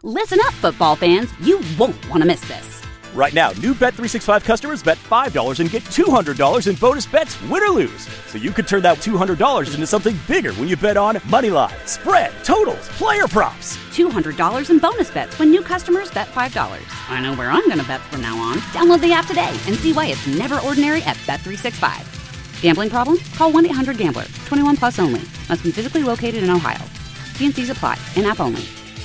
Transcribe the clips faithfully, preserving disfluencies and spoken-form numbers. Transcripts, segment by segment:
Listen up, football fans. You won't want to miss this. Right now, new Bet three sixty-five customers bet five dollars and get two hundred dollars in bonus bets, win or lose. So you could turn that two hundred dollars into something bigger when you bet on money line, spread, totals, player props. two hundred dollars in bonus bets when new customers bet five dollars. I know where I'm going to bet from now on. Download the app today and see why it's never ordinary at Bet three sixty-five. Gambling problem? Call one eight hundred gambler. twenty-one plus only. Must be physically located in Ohio. T and C's apply. In-app only.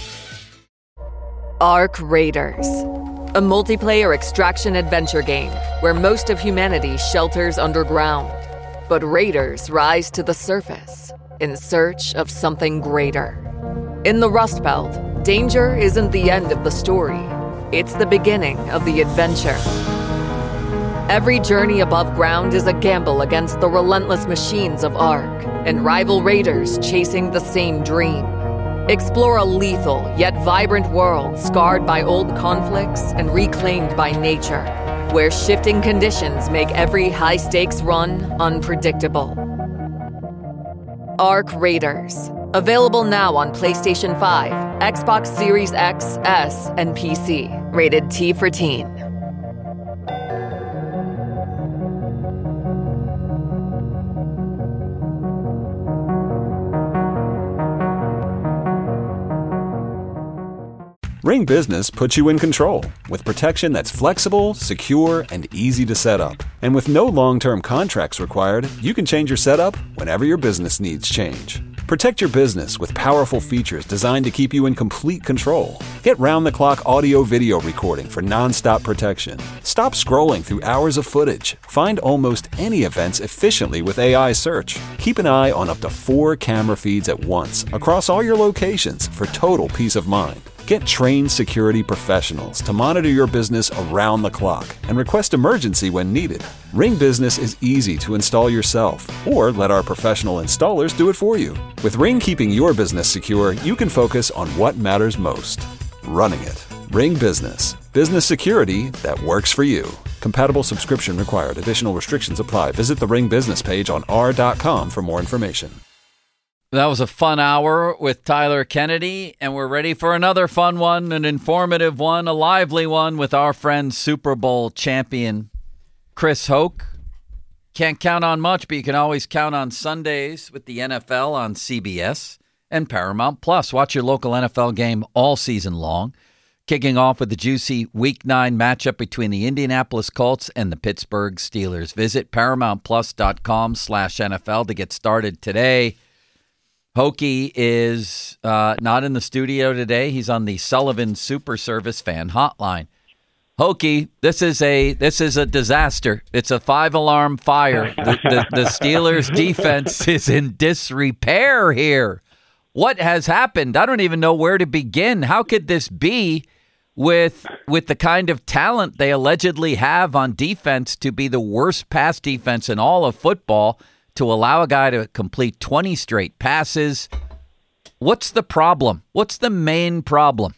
Arc Raiders, a multiplayer extraction adventure game where most of humanity shelters underground. But raiders rise to the surface in search of something greater. In the Rust Belt, danger isn't the end of the story. It's the beginning of the adventure. Every journey above ground is a gamble against the relentless machines of Arc and rival raiders chasing the same dream. Explore a lethal yet vibrant world scarred by old conflicts and reclaimed by nature, where shifting conditions make every high-stakes run unpredictable. Arc Raiders. Available now on PlayStation five, Xbox Series X, S, and P C. Rated T for Teen. Ring Business puts you in control with protection that's flexible, secure, and easy to set up. And with no long-term contracts required, you can change your setup whenever your business needs change. Protect your business with powerful features designed to keep you in complete control. Get round-the-clock audio-video recording for non-stop protection. Stop scrolling through hours of footage. Find almost any events efficiently with A I search. Keep an eye on up to four camera feeds at once across all your locations for total peace of mind. Get trained security professionals to monitor your business around the clock and request emergency when needed. Ring Business is easy to install yourself, or let our professional installers do it for you. With Ring keeping your business secure, you can focus on what matters most: running it. Ring Business. Business security that works for you. Compatible subscription required. Additional restrictions apply. Visit the Ring Business page on r dot com for more information. That was a fun hour with Tyler Kennedy, and we're ready for another fun one, an informative one, a lively one with our friend Super Bowl champion Chris Hoke. Can't count on much, but you can always count on Sundays with the N F L on C B S and Paramount Plus. Watch your local N F L game all season long, kicking off with the juicy Week nine matchup between the Indianapolis Colts and the Pittsburgh Steelers. Visit ParamountPlus.com slash NFL to get started today. Hokie is uh, not in the studio today. He's on the Sullivan Super Service fan hotline. Hokie, this is a this is a disaster. It's a five-alarm fire. The, the, the Steelers' defense is in disrepair here. What has happened? I don't even know where to begin. How could this be with with the kind of talent they allegedly have on defense to be the worst pass defense in all of football? To allow a guy to complete twenty straight passes. What's the problem? What's the main problem?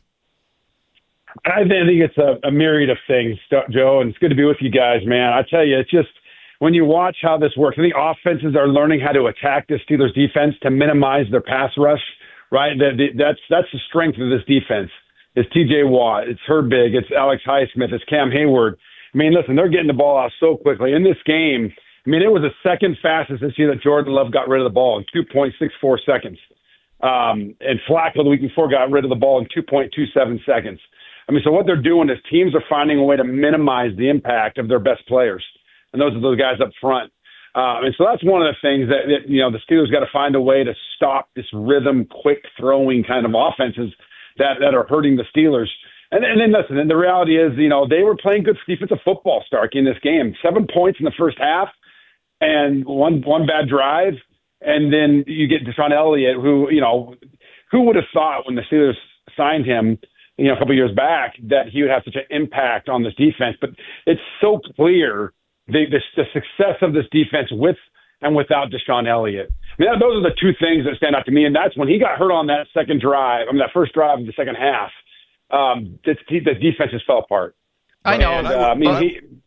I think it's a, a myriad of things, Joe, and it's good to be with you guys, man. I tell you, it's just when you watch how this works, I think offenses are learning how to attack the Steelers' defense to minimize their pass rush, right? That, that's that's the strength of this defense. It's T J Watt, it's Herbig, it's Alex Highsmith, it's Cam Hayward. I mean, listen, they're getting the ball out so quickly. In this game, I mean, it was the second fastest this year that Jordan Love got rid of the ball in two point six four seconds. Um, and Flacco the week before got rid of the ball in two point two seven seconds. I mean, so what they're doing is teams are finding a way to minimize the impact of their best players. And those are those guys up front. Uh, and so that's one of the things that, that you know, the Steelers got to find a way to stop this rhythm, quick throwing kind of offenses that, that are hurting the Steelers. And, and then listen, and the reality is, you know, they were playing good defensive football, Starkey, in this game. Seven points in the first half. And one one bad drive, and then you get Deshaun Elliott, who, you know, who would have thought when the Steelers signed him, you know, a couple of years back, that he would have such an impact on this defense. But it's so clear the, the, the success of this defense with and without Deshaun Elliott. I mean, those are the two things that stand out to me, and that's when he got hurt on that second drive, I mean, that first drive of the second half, um, the, the defense just fell apart. I know. And, uh, I mean, he...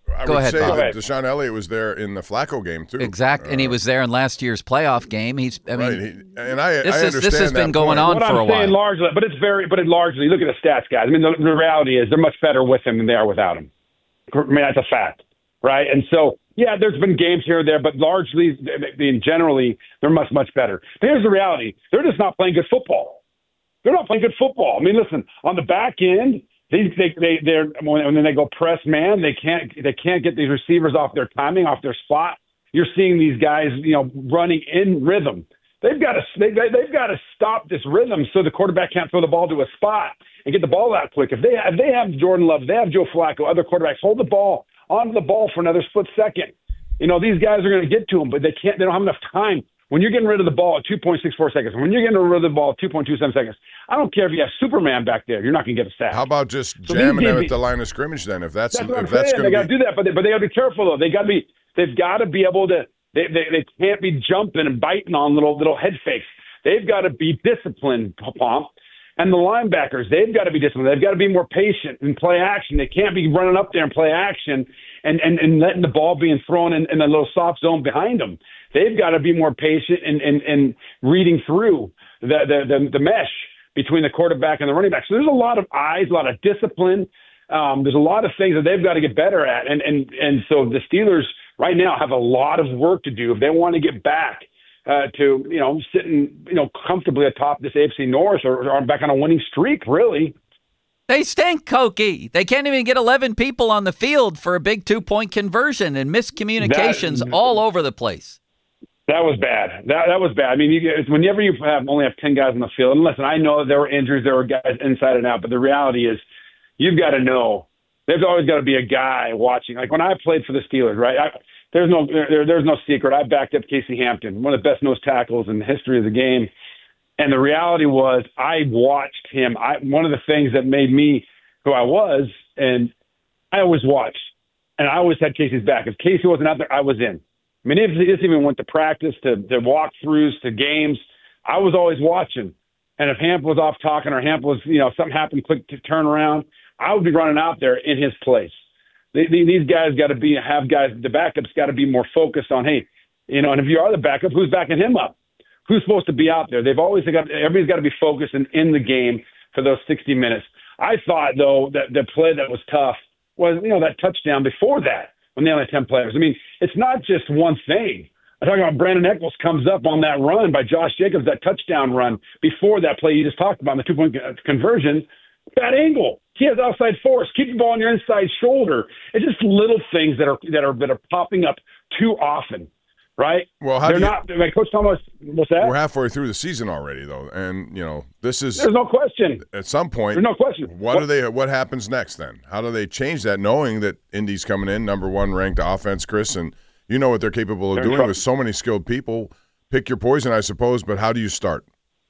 I Go would ahead, say Bob. that Deshaun Elliott was there in the Flacco game too. Exact, and he Uh, was there in last year's playoff game. He's, I mean, right. He, and I, this I is understand this has that been going point. on What for I'm a while. saying largely, but it's very, but it largely, look at the stats, guys. I mean, the, the reality is they're much better with him than they are without him. I mean, that's a fact, right? And so, yeah, there's been games here or there, but largely, I mean, generally, they're much, much better. But here's the reality: they're just not playing good football. They're not playing good football. I mean, listen, on the back end, they they they they're when, when they go press man, they can't they can't get these receivers off their timing, off their spot. You're seeing these guys, you know, running in rhythm. They've got to they, they've got to stop this rhythm so the quarterback can't throw the ball to a spot and get the ball out quick. If they if they have Jordan Love, they have Joe Flacco, other quarterbacks, hold the ball onto the ball for another split second. You know, these guys are going to get to them, but they can't. They don't have enough time. When you're getting rid of the ball at two point six four seconds, when you're getting rid of the ball at two point two seven seconds, I don't care if you have Superman back there. You're not going to get a sack. How about just So jamming these- them at the line of scrimmage then? If that's, That's what I'm if that's saying. They going got to to be do that, but they, but they got to be careful though. They got to be. They've got to be able to. They, they they can't be jumping and biting on little little head fakes. They've got to be disciplined, Pomp. And the linebackers, they've got to be disciplined. They've got to be more patient and play action. They can't be running up there and play action and, and, and letting the ball being thrown in, in a little soft zone behind them. They've got to be more patient and, and, and reading through the, the, the, the mesh between the quarterback and the running back. So there's a lot of eyes, a lot of discipline. Um, there's a lot of things that they've got to get better at. And, and, and so the Steelers right now have a lot of work to do if they want to get back Uh, to, you know, sitting, you know, comfortably atop this A F C North or, or back on a winning streak, really. They stink, Koki. They can't even get eleven people on the field for a big two-point conversion and miscommunications That- all over the place. That was bad. That that was bad. I mean, you, whenever you have only have ten guys on the field, and listen, I know there were injuries, there were guys inside and out, but the reality is you've got to know there's always got to be a guy watching. Like when I played for the Steelers, right? I, There's no there, there's no secret. I backed up Casey Hampton, one of the best nose tackles in the history of the game. And the reality was I watched him. I one of the things that made me who I was, and I always watched. And I always had Casey's back. If Casey wasn't out there, I was in. I mean, if this even went to practice, to, to walkthroughs, to games, I was always watching. And if Hamp was off talking or Hamp was, you know, something happened, quick to turn around, I would be running out there in his place. These guys got to be have guys. The backups got to be more focused on, hey, you know. And if you are the backup, who's backing him up? Who's supposed to be out there? They've always got everybody's got to be focused and in the game for those sixty minutes. I thought though that the play that was tough was you know that touchdown before that when they only had ten players. I mean, it's not just one thing. I'm talking about Brandon Eccles comes up on that run by Josh Jacobs, that touchdown run before that play you just talked about, the two point conversion. Bad angle. He has outside force. Keep the ball on your inside shoulder. It's just little things that are that are that are popping up too often, right? Well, how they're do you, not. Like Coach Thomas, what's that? we're halfway through the season already, though, and you know this is There's no question. at some point. There's no question. What do they? What happens next then? How do they change that, knowing that Indy's coming in, number one ranked offense, Chris, and you know what they're capable of They're in doing trouble. with so many skilled people. Pick your poison, I suppose, but how do you start?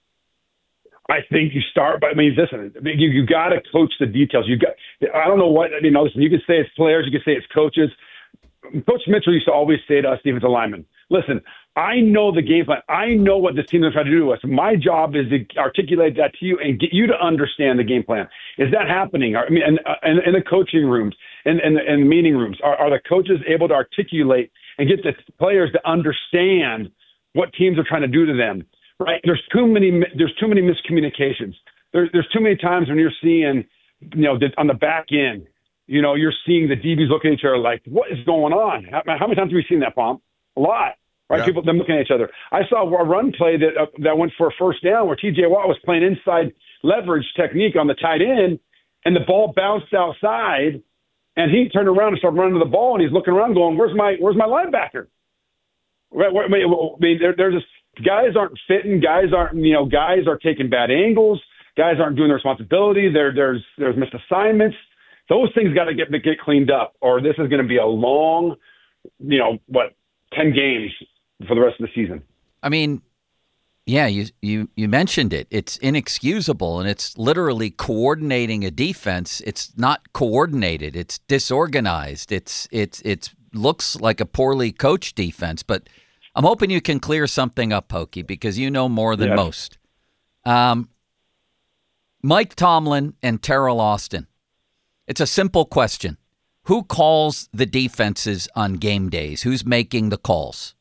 I think you start by, I mean, listen, you, you got to coach the details. You got, I don't know what, I mean, listen, you can say it's players, you can say it's coaches. Coach Mitchell used to always say to us, defensive linemen, listen, I know the game plan. I know what this team is trying to do to us. My job is to articulate that to you and get you to understand the game plan. Is that happening? I mean, in, in, in the coaching rooms, in, in, the, in the meeting rooms, are, are the coaches able to articulate and get the players to understand what teams are trying to do to them? Right? There's too many. There's too many miscommunications. There's there's too many times when you're seeing, you know, on the back end, you know, you're seeing the D Bs looking at each other like, what is going on? How, how many times have we seen that, Pomp? A lot, right? Yeah. People them looking at each other. I saw a run play that uh, that went for a first down where T J Watt was playing inside leverage technique on the tight end, and the ball bounced outside, and he turned around and started running to the ball, and he's looking around going, "Where's my Where's my linebacker?" Right? I mean, there, there's just guys aren't fitting. Guys aren't, you know, guys are taking bad angles. Guys aren't doing their responsibility. There, there's, there's missed assignments. Those things got to get get cleaned up, or this is going to be a long, you know, what, ten games for the rest of the season. I mean, yeah, you you you mentioned it. It's inexcusable, and it's literally coordinating a defense. It's not coordinated. It's disorganized. It's it's it's looks like a poorly coached defense, but I'm hoping you can clear something up, Pokey, because you know more than Yes. most. Um, Mike Tomlin and Terrell Austin. It's a simple question. who calls the defenses on game days? Who's making the calls?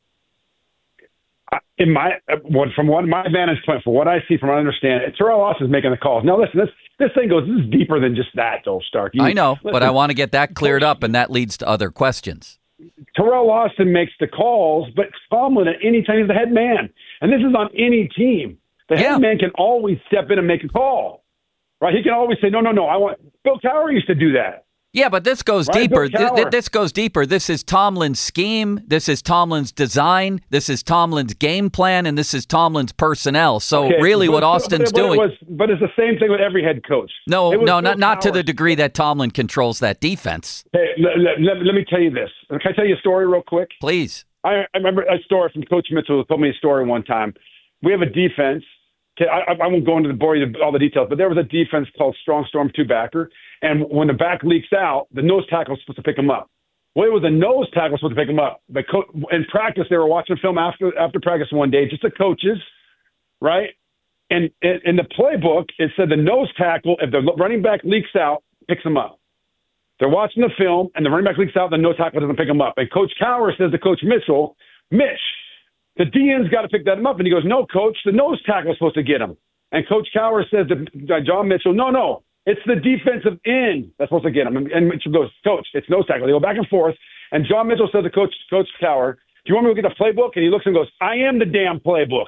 In my what from what my vantage point, for what I see, from what I understand, Terrell Austin's making the calls. Now, listen, this this thing goes. This is deeper than just that, though, Stark. You, I know, listen, but I want to get that cleared up, and that leads to other questions. Terrell Austin makes the calls, but Tomlin at any time, he's the head man, and this is on any team. The head Yeah. man can always step in and make a call, right? He can always say, "No, no, no, I want." Bill Cowher used to do that. Yeah, but this goes Right, deeper. Bill Th- th- Cowher. this goes deeper. This is Tomlin's scheme. This is Tomlin's design. This is Tomlin's game plan, and this is Tomlin's personnel. So Okay, really, but- what but- Austin's but it doing? was, but it's the same thing with every head coach. no, It was no, Bill not not to Cowher. the degree that Tomlin controls that defense. Hey, let, let, let, let me tell you this. Can I tell you a story real quick? Please. I, I remember a story from Coach Mitchell who told me a story one time. We have a defense. Okay, I, I won't go into the bore you all the details, but there was a defense called Strong Storm Two Backer, and when the back leaks out, the nose tackle was supposed to pick him up. Well, it was the nose tackle supposed to pick him up. But co- in practice, they were watching film after after practice one day, just the coaches, right? And in, in the playbook, it said the nose tackle, if the running back leaks out, picks him up. They're watching the film, and the running back leaks out, the nose tackle doesn't pick him up. And Coach Cowher says to Coach Mitchell, Mitch, the D N's got to pick that him up. And he goes, no, Coach, the nose tackle is supposed to get him. And Coach Cowher says to John Mitchell, no, no, it's the defensive end that's supposed to get him. And, and Mitchell goes, Coach, it's nose tackle. They go back and forth. And John Mitchell says to Coach Coach Cowher, do you want me to look at the playbook? And he looks and goes, I am the damn playbook.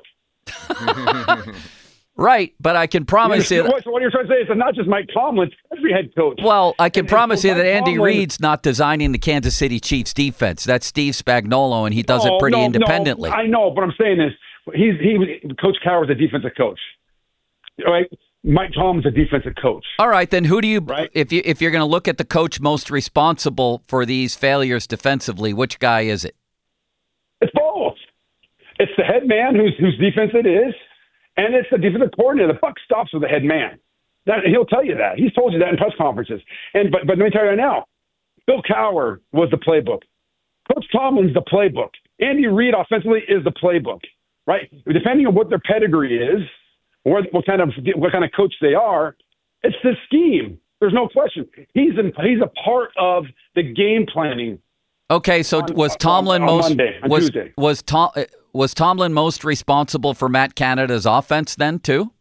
Right, but I can promise you. What, what you're trying to say is it's not just Mike Tomlin, it's every head coach. Well, I can And- and promise so you that Mike Andy Tomlin- Reid's not designing the Kansas City Chiefs defense. That's Steve Spagnuolo, and he does No, it pretty no, independently. No, I know, but I'm saying is he's he Coach Cowher's a defensive coach. All right? Mike Tomlin's a defensive coach. All right, then who do you Right. if you if you're going to look at the coach most responsible for these failures defensively, which guy is it? It's both. It's the head man whose whose defense it is, and it's the defensive coordinator. The buck stops with the head man. That he'll tell you that. He's told you that in press conferences. And but but let me tell you right now, Bill Cowher was the playbook. Coach Tomlin's the playbook. Andy Reid offensively is the playbook. Right? Depending on what their pedigree is, or what kind of what kind of coach they are, it's the scheme. There's no question. He's in, he's a part of the game planning. Okay, so On- was on- Tomlin on most Monday, on was Tuesday. was Tom uh, was Tomlin most responsible for Matt Canada's offense then too?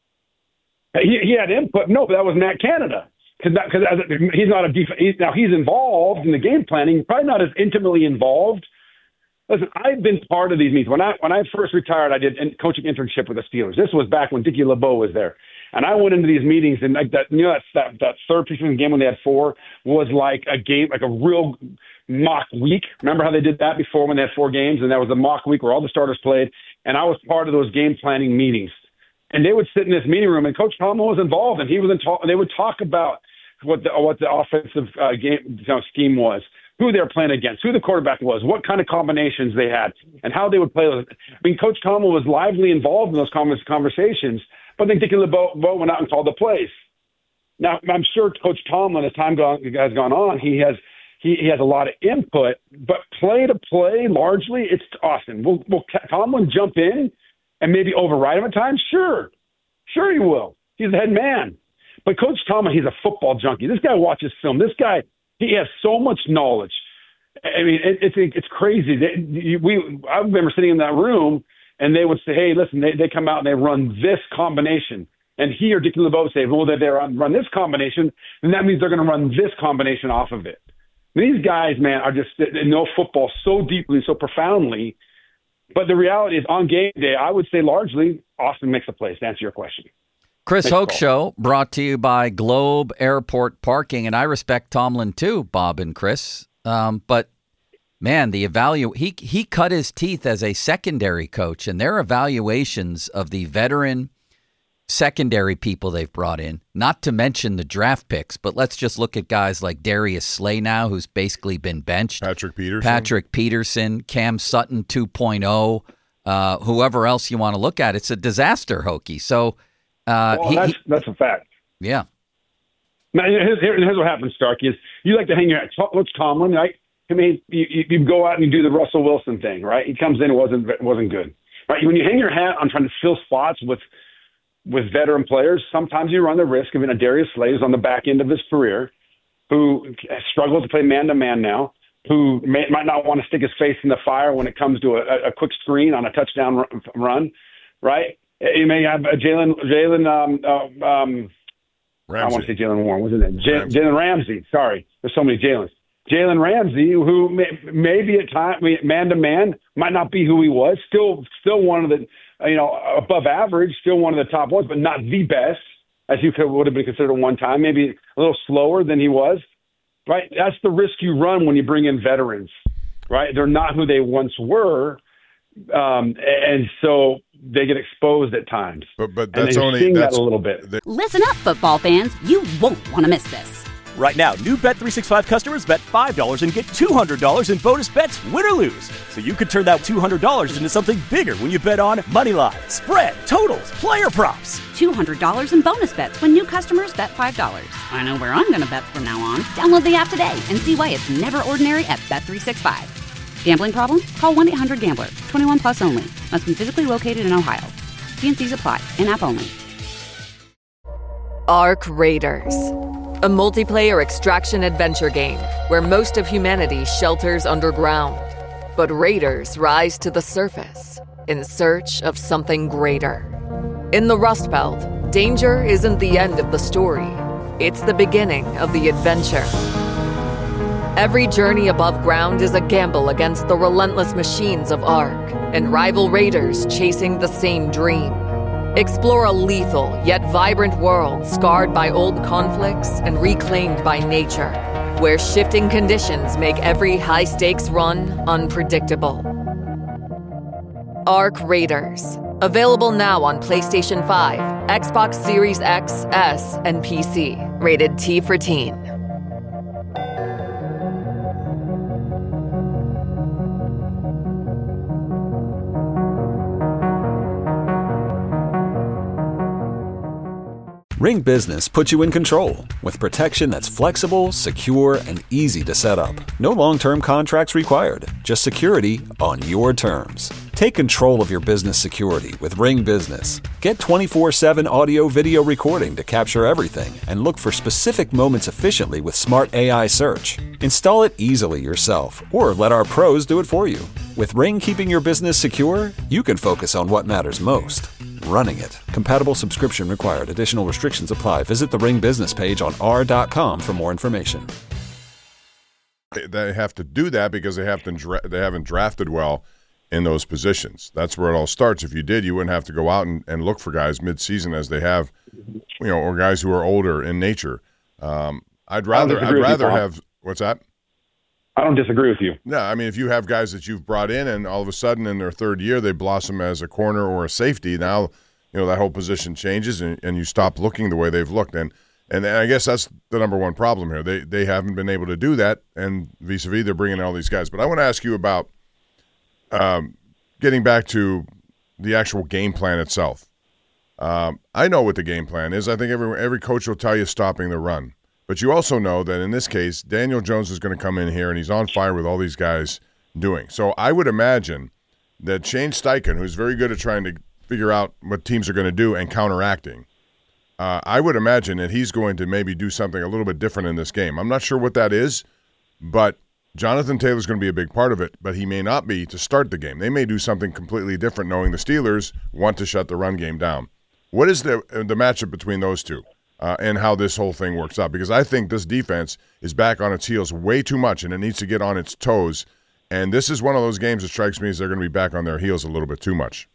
He, he had input. No, but that was Matt Canada. Because he's not a def- he's, now he's involved in the game planning, probably not as intimately involved. Listen, I've been part of these meetings. When I when I first retired, I did a coaching internship with the Steelers. This was back when Dickie LeBeau was there, and I went into these meetings and like that. You know that that, that third preseason game when they had four was like a game, like a real mock week. Remember how they did that before when they had four games, and that was a mock week where all the starters played, and I was part of those game planning meetings. And they would sit in this meeting room, and Coach Tomlin was involved, and he was in talk. They would talk about what the what the offensive uh, game you know, scheme was, who they were playing against, who the quarterback was, what kind of combinations they had, and how they would play. I mean, Coach Tomlin was lively involved in those conversations, but then Dickie LeBeau went out and called the plays. Now, I'm sure Coach Tomlin, as time gone, has gone on, he has he, he has a lot of input, but play to play, largely, it's Austin. Will, will Tomlin jump in and maybe override him at times? Sure. Sure he will. He's the head man. But Coach Tomlin, he's a football junkie. This guy watches film. This guy, he has so much knowledge. I mean, it, it's it's crazy. They, we I remember sitting in that room, and they would say, hey, listen, they, they come out and they run this combination. And he or Dickie LeBeau say, well, they run, run this combination, and that means they're going to run this combination off of it. These guys, man, are just they know football so deeply, so profoundly. But the reality is, on game day, I would say largely Austin makes the plays, to answer your question. Chris Next Hoke call. Show brought to you by Globe Airport Parking, and I respect Tomlin too, Bob and Chris. Um, but man, the evalu he he cut his teeth as a secondary coach, and their evaluations of the veteran secondary people they've brought in, not to mention the draft picks, but let's just look at guys like Darius Slay now, who's basically been benched. Patrick Peterson. Patrick Peterson, Cam Sutton two point oh, uh, whoever else you want to look at. It's a disaster, Hokie. So, uh, Well, he, that's, he- that's a fact. yeah. Now, here's, here's what happens, Starkey, is you like to hang your hat. What's Tomlin, right? I mean, you, you, you go out and you do the Russell Wilson thing, right? He comes in, it wasn't it wasn't good, right? When you hang your hat on trying to fill spots with with veteran players, sometimes you run the risk of being a Darius Slay who's on the back end of his career, who struggles to play man-to-man now, who may, might not want to stick his face in the fire when it comes to a, a quick screen on a touchdown run, right? You may have a Jalen, Jalen, um, uh, um, I want to say Jalen Warren, wasn't it? J- Jalen Ramsey. Sorry, there's so many Jalen's. Jalen Ramsey, who may, maybe at time man-to-man might not be who he was, still, still one of the, you know, above average, still one of the top ones, but not the best, as you could, would have been considered one time, maybe a little slower than he was, right? That's the risk you run when you bring in veterans, right? They're not who they once were, um, and so they get exposed at times. But but that's and only seeing that's that a little bit. They, Listen up, football fans. You won't want to miss this. Right now, new Bet three sixty-five customers bet five dollars and get two hundred dollars in bonus bets, win or lose. So you could turn that two hundred dollars into something bigger when you bet on money line, spread, totals, player props. two hundred dollars in bonus bets when new customers bet five dollars. I know where I'm going to bet from now on. Download the app today and see why it's never ordinary at Bet three sixty-five. Gambling problem? Call one eight hundred gambler. twenty-one plus only. Must be physically located in Ohio. T and C's apply. In-app only. Arc Raiders, a multiplayer extraction adventure game where most of humanity shelters underground, but raiders rise to the surface in search of something greater. In the Rust Belt, danger isn't the end of the story. It's the beginning of the adventure. Every journey above ground is a gamble against the relentless machines of Arc and rival raiders chasing the same dream. Explore a lethal yet vibrant world scarred by old conflicts and reclaimed by nature, where shifting conditions make every high-stakes run unpredictable. Arc Raiders. Available now on PlayStation five, Xbox Series X, S, and P C. Rated T for Teen. Ring Business puts you in control with protection that's flexible, secure, and easy to set up. No long-term contracts required, just security on your terms. Take control of your business security with Ring Business. Get twenty-four seven audio video recording to capture everything and look for specific moments efficiently with smart A I search. Install it easily yourself or let our pros do it for you. With Ring keeping your business secure, you can focus on what matters most. Running it. Compatible subscription required. Additional restrictions apply. Visit the Ring business page on r dot com for more information. They have to do that because they have to dra- they haven't drafted well in those positions. That's where it all starts. If you did, you wouldn't have to go out and, and look for guys mid-season as they have, you know, or guys who are older in nature. Um, I'd rather I'd rather you, have what's that? I don't disagree with you. No, I mean, if you have guys that you've brought in and all of a sudden in their third year they blossom as a corner or a safety, now, you know, that whole position changes and, and you stop looking the way they've looked. And and I guess that's the number one problem here. They they haven't been able to do that, and vis-a-vis they're bringing in all these guys. But I want to ask you about um, getting back to the actual game plan itself. Um, I know what the game plan is. I think every every coach will tell you stopping the run. But you also know that in this case, Daniel Jones is going to come in here, and he's on fire with all these guys doing. So I would imagine that Shane Steichen, who's very good at trying to figure out what teams are going to do and counteracting, uh, I would imagine that he's going to maybe do something a little bit different in this game. I'm not sure what that is, but Jonathan Taylor's going to be a big part of it, but he may not be to start the game. They may do something completely different knowing the Steelers want to shut the run game down. What is the the matchup between those two? Uh, and how this whole thing works out, because I think this defense is back on its heels way too much, and it needs to get on its toes. And this is one of those games that strikes me as they're going to be back on their heels a little bit too much.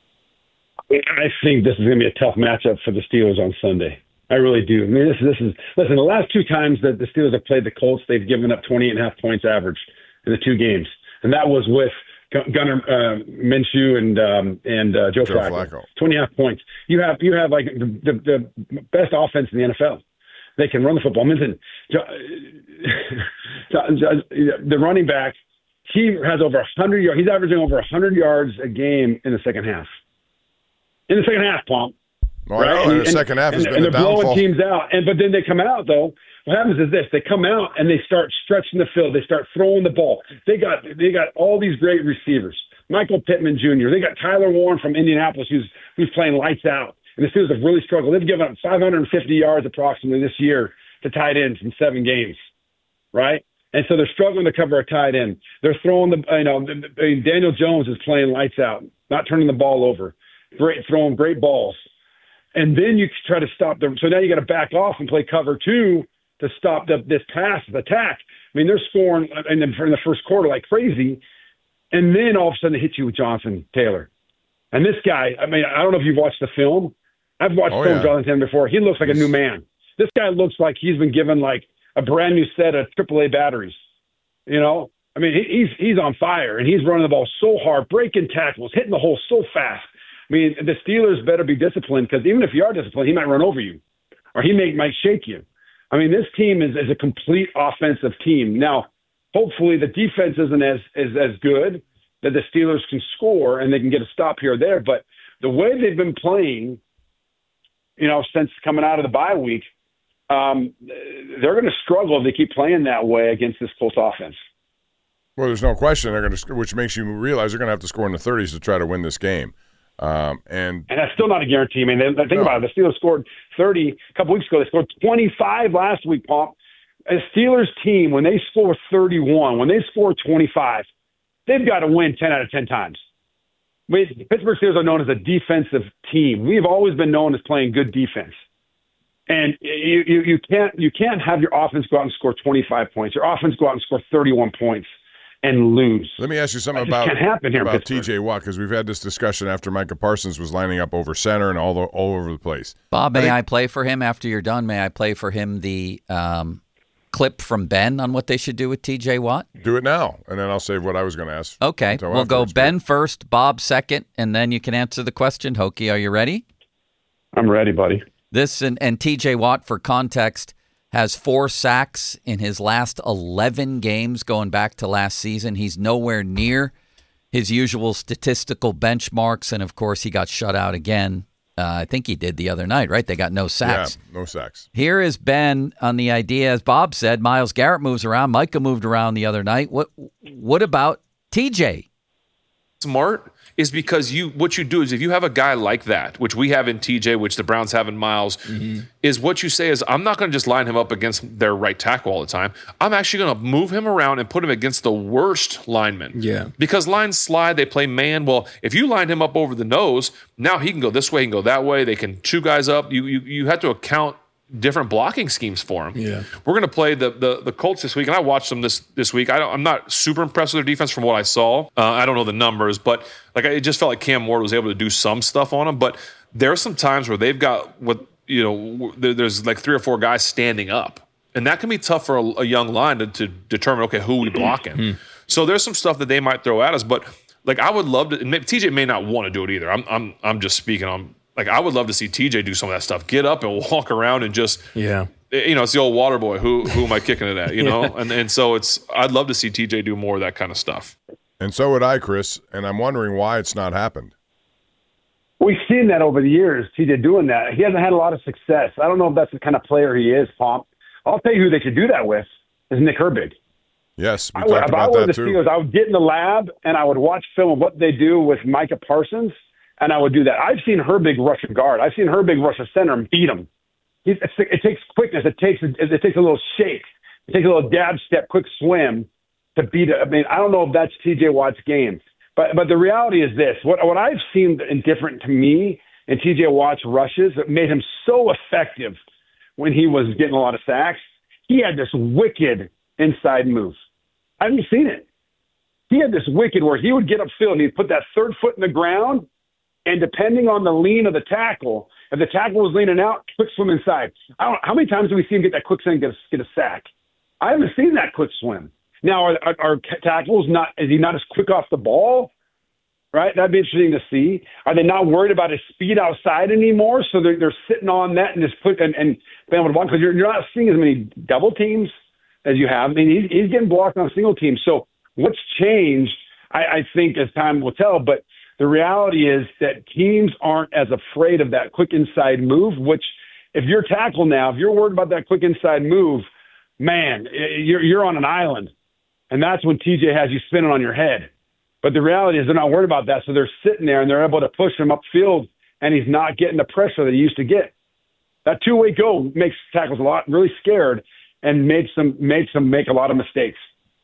I think this is going to be a tough matchup for the Steelers on Sunday. I really do. I mean, this, this is listen. The last two times that the Steelers have played the Colts, they've given up twenty-eight and a half points average in the two games, and that was with Gunnar uh, Minshew and um, and uh, Joe, Joe Flacco. Flacco. twenty and a half points. You have you have like the, the, the best offense in the N F L. They can run the football. I mean, the running back, he has over one hundred yards. He's averaging over one hundred yards a game in the second half. In the second half, Pomp. Well, right? I know. And, in the second half has and, been and a they're downfall. blowing teams out. And but then they come out though. What happens is this: they come out and they start stretching the field. They start throwing the ball. They got they got all these great receivers. Michael Pittman Junior They got Tyler Warren from Indianapolis, who's who's playing lights out. And the Steelers have really struggled. They've given up five hundred fifty yards approximately this year to tight ends in seven games, right? And so they're struggling to cover a tight end. They're throwing the, you know, Daniel Jones is playing lights out, not turning the ball over, great, throwing great balls. And then you try to stop them. So now you got to back off and play cover two to stop the, this pass attack. I mean, they're scoring in the, in the first quarter like crazy. And then all of a sudden they hit you with Jonathan Taylor. And this guy, I mean, I don't know if you've watched the film. I've watched oh, film yeah. Jonathan before. He looks like a new man. This guy looks like he's been given like a brand new set of triple A batteries. You know, I mean, he, he's he's on fire, and he's running the ball so hard, breaking tackles, hitting the hole so fast. I mean, the Steelers better be disciplined, because even if you are disciplined, he might run over you, or he may might shake you. I mean, this team is, is a complete offensive team. Now, hopefully the defense isn't as, as, as good that the Steelers can score and they can get a stop here or there. But the way they've been playing, you know, since coming out of the bye week, um, they're going to struggle if they keep playing that way against this Colts offense. Well, there's no question they're going to, which makes you realize they're going to have to score in the thirties to try to win this game. Um, and and that's still not a guarantee. I mean, they, think no. about it. The Steelers scored thirty a couple weeks ago. They scored twenty-five last week, Pomp. A Steelers team, when they score thirty-one, when they score twenty-five, they've got to win ten out of ten times. I mean, Pittsburgh Steelers are known as a defensive team. We've always been known as playing good defense. And you, you, you can't you can't have your offense go out and score twenty-five points. Your offense go out and score thirty-one points and lose. Let me ask you something that about, can't happen here about T J Watt, because we've had this discussion after Micah Parsons was lining up over center and all the, all over the place. Bob, may I, think, I play for him after you're done? May I play for him the um, clip from Ben on what they should do with T J Watt? Do it now, and then I'll save what I was going to ask. Okay, we'll go Ben first, Bob second, and then you can answer the question. Hokie, are you ready? I'm ready, buddy. This and, and T J Watt, for context, has four sacks in his last eleven games going back to last season. He's nowhere near his usual statistical benchmarks, and, of course, he got shut out again. Uh, I think he did the other night, right? They got no sacks. Yeah, no sacks. Here is Ben on the idea, as Bob said, Myles Garrett moves around. Micah moved around the other night. What What about T J? Smart is because you what you do is if you have a guy like that, which we have in T J, which the Browns have in Myles, mm-hmm. is what you say is, I'm not going to just line him up against their right tackle all the time. I'm actually going to move him around and put him against the worst lineman. Yeah. Because lines slide, they play man. Well, if you lined him up over the nose, now he can go this way, he can go that way. They can two guys up. You you you have to account different blocking schemes for him. Yeah. We're going to play the, the the Colts this week, and I watched them this this week. I don't, I'm not super impressed with their defense from what I saw. Uh, I don't know the numbers, but like it just felt like Cam Ward was able to do some stuff on them. But there are some times where they've got what you know. There, there's like three or four guys standing up, and that can be tough for a, a young line to, to determine. Okay, who we blocking? So there's some stuff that they might throw at us, but like I would love to. And maybe T J may not want to do it either. I'm I'm I'm just speaking on. Like, I would love to see T J do some of that stuff. Get up and walk around and just, yeah, you know, it's the old water boy. Who who am I kicking it at, you know? yeah. And and so it's, I'd love to see T J do more of that kind of stuff. And so would I, Chris, and I'm wondering why it's not happened. We've seen that over the years, T J doing that. He hasn't had a lot of success. I don't know if that's the kind of player he is, Pomp. I'll tell you who they should do that with is Nick Herbig. Yes, we I would, talked if about I were that the too. Steelers, I would get in the lab and I would watch film of what they do with Micah Parsons. And I would do that. I've seen Herbig rush a guard. I've seen Herbig rush a center and beat him. It, it takes quickness. It takes it takes a little shake. It takes a little dab step, quick swim to beat it. I mean, I don't know if that's T J Watt's game, but but the reality is this: what what I've seen indifferent to me in T J Watt's rushes that made him so effective when he was getting a lot of sacks. He had this wicked inside move. I haven't seen it. He had this wicked where he would get upfield and he'd put that third foot in the ground. And depending on the lean of the tackle, if the tackle was leaning out, quick swim inside. I don't, how many times do we see him get that quick swim and get a, get a sack? I haven't seen that quick swim. Now, are, are, are tackles not, is he not as quick off the ball? Right? That'd be interesting to see. Are they not worried about his speed outside anymore? So they're, they're sitting on that and just put, and, and being able to block, because you're, you're not seeing as many double teams as you have. I mean, he's, he's getting blocked on single teams. So what's changed, I, I think, as time will tell, but the reality is that teams aren't as afraid of that quick inside move, which if you're tackle now, if you're worried about that quick inside move, man, you're, you're on an island. And that's when T J has you spinning on your head. But the reality is they're not worried about that. So they're sitting there and they're able to push him upfield and he's not getting the pressure that he used to get. That two-way go makes tackles a lot really scared and makes them makes them make a lot of mistakes.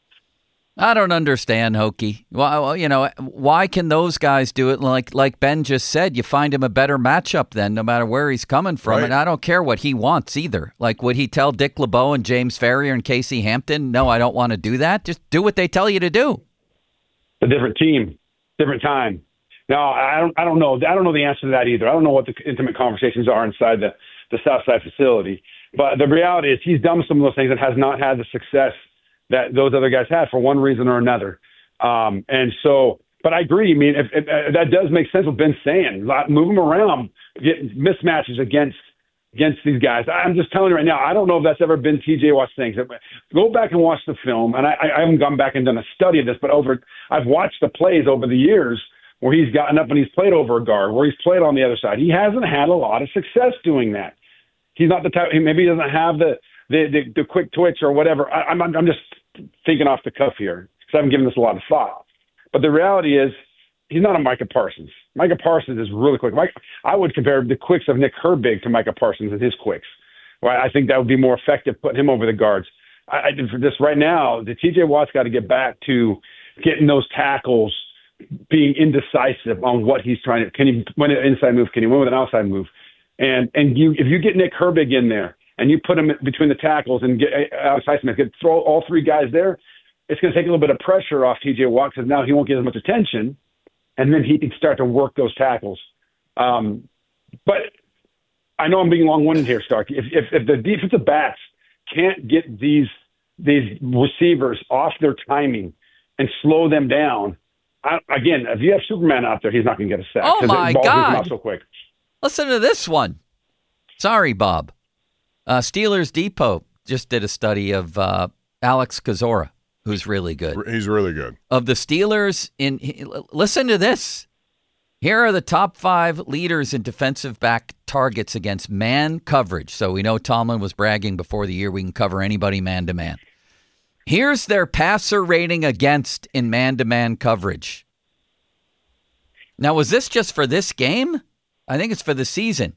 I don't understand, Hokie. Well, you know, why can those guys do it? Like like Ben just said, you find him a better matchup then, no matter where he's coming from. Right. And I don't care what he wants either. Like, would he tell Dick LeBeau and James Ferrier and Casey Hampton, no, I don't want to do that? Just do what they tell you to do. A different team, different time. No, I don't. I don't know. I don't know the answer to that either. I don't know what the intimate conversations are inside the the Southside facility. But the reality is, he's done some of those things and has not had the success that those other guys had for one reason or another. Um, and so, but I agree. I mean, if, if, if that does make sense what Ben's saying. Move them around, get mismatches against against these guys. I'm just telling you right now, I don't know if that's ever been T J Watt's thing. Go back and watch the film. And I, I haven't gone back and done a study of this, but over I've watched the plays over the years where he's gotten up and he's played over a guard, where he's played on the other side. He hasn't had a lot of success doing that. He's not the type. Maybe he doesn't have the the, the, the quick twitch or whatever. I, I'm I'm just thinking off the cuff here because I haven't given this a lot of thought. But the reality is, he's not a Micah Parsons. Micah Parsons is really quick. Mike, I would compare the quicks of Nick Herbig to Micah Parsons and his quicks. Well, I think that would be more effective putting him over the guards. I, I for this right now, the T J Watt's got to get back to getting those tackles, being indecisive on what he's trying to. Can he win an inside move? Can he win with an outside move? And and you if you get Nick Herbig in there and you put him between the tackles and get Alex Highsmith, get throw all three guys there, it's going to take a little bit of pressure off T J Watt because now he won't get as much attention, and then he can start to work those tackles. Um, but I know I'm being long-winded here, Stark. If, if if the defensive backs can't get these these receivers off their timing and slow them down, I, again, if you have Superman out there, he's not going to get a sack. Oh my the God! Not so quick. Listen to this one. Sorry, Bob. Uh, Steelers Depot just did a study of uh, Alex Kozora, who's really good. He's really good. Of the Steelers, in he, listen to this. Here are the top five leaders in defensive back targets against man coverage. So we know Tomlin was bragging before the year we can cover anybody man-to-man. Here's their passer rating against in man-to-man coverage. Now, was this just for this game? I think it's for the season.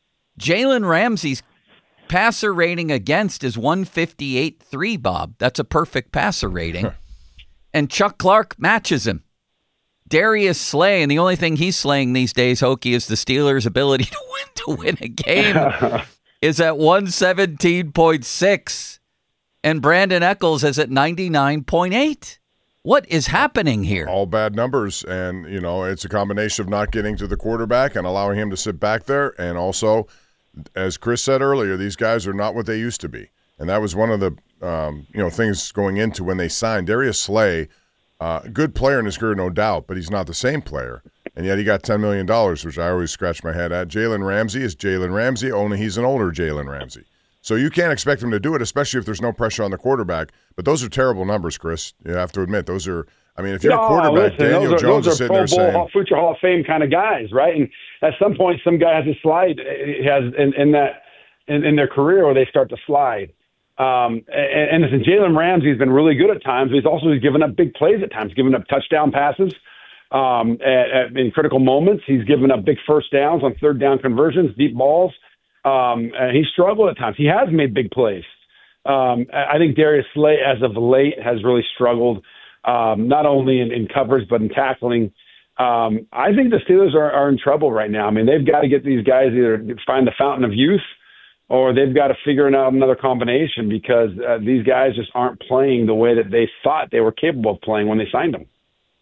Jalen Ramsey's passer rating against is one fifty-eight point three, Bob. That's a perfect passer rating. And Chuck Clark matches him. Darius Slay, and the only thing he's slaying these days, Hokie, is the Steelers' ability to win to win a game, is at one seventeen point six. And Brandon Eccles is at ninety-nine point eight. What is happening here? All bad numbers, and, you know, it's a combination of not getting to the quarterback and allowing him to sit back there, and also, as Chris said earlier, these guys are not what they used to be. And that was one of the, um, you know, things going into when they signed Darius Slay. Uh, good player in his career, no doubt, but he's not the same player. And yet he got ten million dollars, which I always scratch my head at. Jalen Ramsey is Jalen Ramsey, only he's an older Jalen Ramsey. So you can't expect him to do it, especially if there's no pressure on the quarterback. But those are terrible numbers, Chris. You have to admit, those are – I mean, if you're no, a quarterback, listen, Daniel those are, Jones those is are sitting there Pro Bowl, saying – future Hall of Fame kind of guys, right? And at some point, some guy has a slide has in, in that in, in their career where they start to slide. Um, and, and listen, Jalen Ramsey's been really good at times, but he's also given up big plays at times, giving up touchdown passes um, at, at, in critical moments. He's given up big first downs on third down conversions, deep balls. Um, and he struggled at times. He has made big plays. Um, I think Darius Slay, as of late, has really struggled, um, not only in, in coverage but in tackling. Um, I think the Steelers are, are in trouble right now. I mean, they've got to get these guys either find the fountain of youth or they've got to figure out another combination because uh, these guys just aren't playing the way that they thought they were capable of playing when they signed them.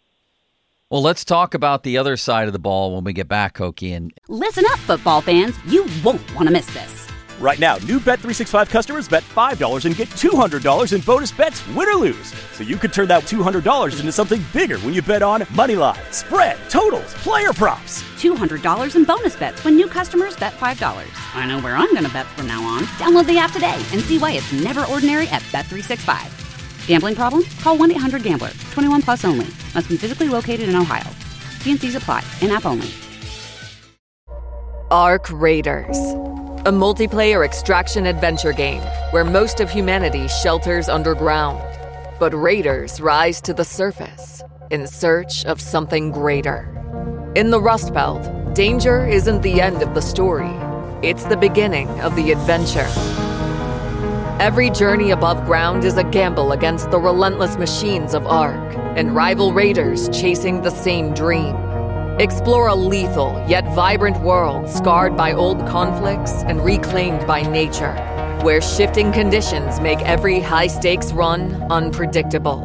Well, let's talk about the other side of the ball when we get back, Hokie. And listen up, football fans. You won't want to miss this. Right now, new Bet three sixty-five customers bet five dollars and get two hundred dollars in bonus bets, win or lose. So you could turn that two hundred dollars into something bigger when you bet on money line, spread, totals, player props. two hundred dollars in bonus bets when new customers bet five dollars. I know where I'm going to bet from now on. Download the app today and see why it's never ordinary at Bet three sixty-five. Gambling problem? Call one eight hundred gambler. twenty-one plus only. Must be physically located in Ohio. T and C's apply. In-app only. Arc Raiders. A multiplayer extraction adventure game where most of humanity shelters underground. But raiders rise to the surface in search of something greater. In the Rust Belt, danger isn't the end of the story. It's the beginning of the adventure. Every journey above ground is a gamble against the relentless machines of Ark and rival raiders chasing the same dream. Explore a lethal yet vibrant world scarred by old conflicts and reclaimed by nature, where shifting conditions make every high-stakes run unpredictable.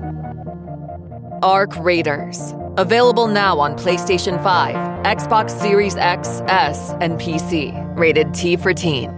Ark Raiders. Available now on PlayStation five, Xbox Series X, S, and P C. Rated T for Teen.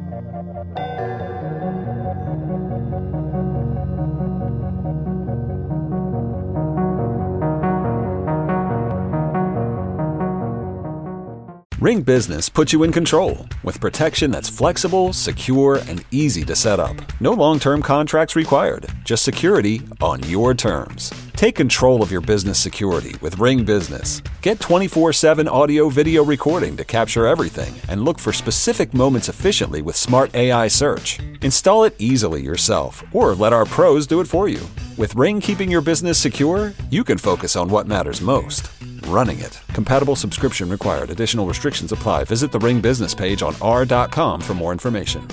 Ring Business puts you in control with protection that's flexible, secure, and easy to set up. No long-term contracts required, just security on your terms. Take control of your business security with Ring Business. Get twenty-four seven audio video recording to capture everything and look for specific moments efficiently with Smart A I search. Install it easily yourself or let our pros do it for you. With Ring keeping your business secure, you can focus on what matters most. Running it. Compatible subscription required. Additional restrictions apply. Visit the Ring business page on r dot com for more information.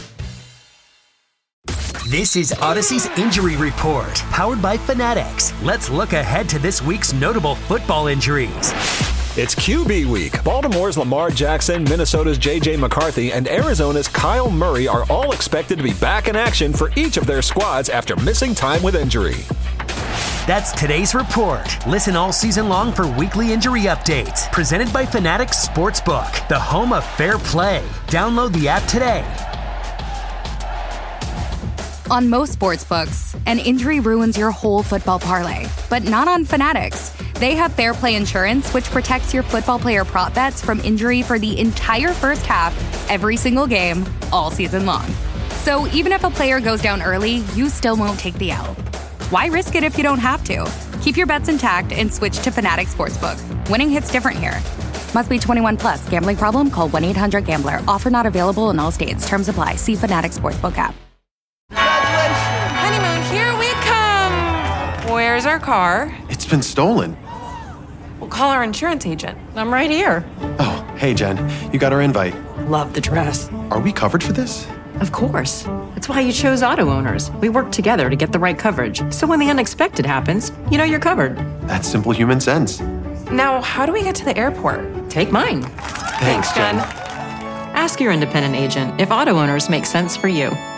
This is Odyssey's Injury Report, powered by Fanatics. Let's look ahead to this week's notable football injuries. It's Q B week. Baltimore's Lamar Jackson, Minnesota's J J McCarthy, and Arizona's Kyle Murray are all expected to be back in action for each of their squads after missing time with injury. That's today's report. Listen all season long for weekly injury updates. Presented by Fanatics Sportsbook, the home of fair play. Download the app today. On most sportsbooks, an injury ruins your whole football parlay, but not on Fanatics. They have Fair Play Insurance, which protects your football player prop bets from injury for the entire first half, every single game, all season long. So even if a player goes down early, you still won't take the L. Why risk it if you don't have to? Keep your bets intact and switch to Fanatics Sportsbook. Winning hits different here. Must be twenty-one plus. Gambling problem? Call one eight hundred gambler. Offer not available in all states. Terms apply. See Fanatics Sportsbook app. Honeymoon, here we come. Where's our car? It's been stolen. We'll call our insurance agent. I'm right here. Oh, hey, Jen. You got our invite. Love the dress. Are we covered for this? Of course. That's why you chose Auto Owners. We work together to get the right coverage. So when the unexpected happens, you know you're covered. That's simple human sense. Now, how do we get to the airport? Take mine. Thanks, Jen. Ask your independent agent if Auto Owners make sense for you.